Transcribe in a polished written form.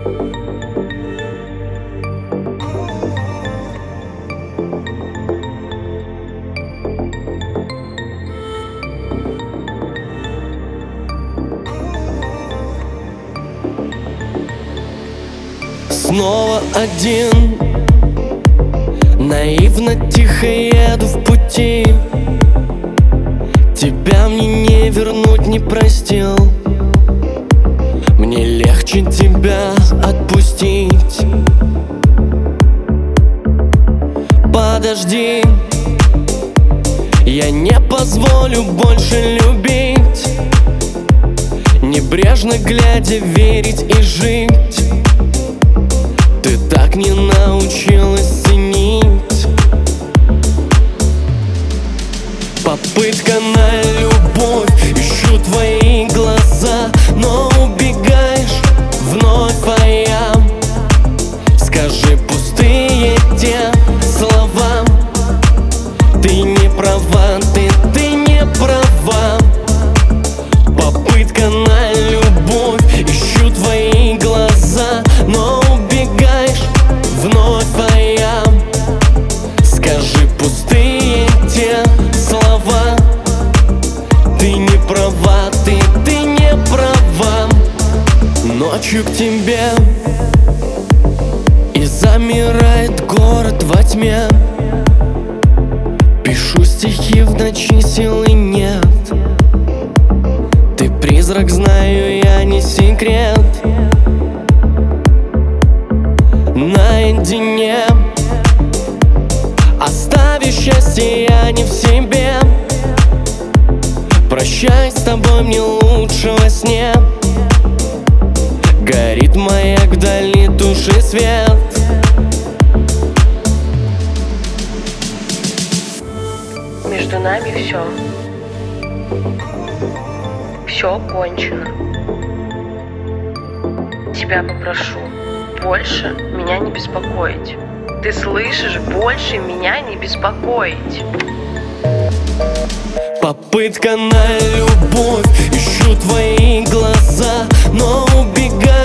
Снова один, наивно тихо еду в пути. Тебя мне не вернуть, не простил. Мне легче тебя отпустить. Подожди, я не позволю больше любить, небрежно глядя, верить и жить. Ты так не научилась ценить. Попытка на любовь, ищу твои глаза, но убегаешь вновь, а я скажи пустые те слова. Ты не права, ты не права. Попытка на любовь, ищу твои глаза, но убегаешь вновь, а я скажи пустые те слова. Ты не права, ты не права. Ночью к тебе и замирает город во тьме. Пишу стихи в ночи, силы нет. Ты призрак, знаю я, не секрет. Наедине оставишь счастье, я не в себе. Прощай, с тобой мне лучше во сне. Горит маяк вдали, туши свет. Между нами все кончено. Тебя попрошу больше меня не беспокоить. Ты слышишь? Больше меня не беспокоить. Попытка на любовь, ищу твои глаза, но убегаю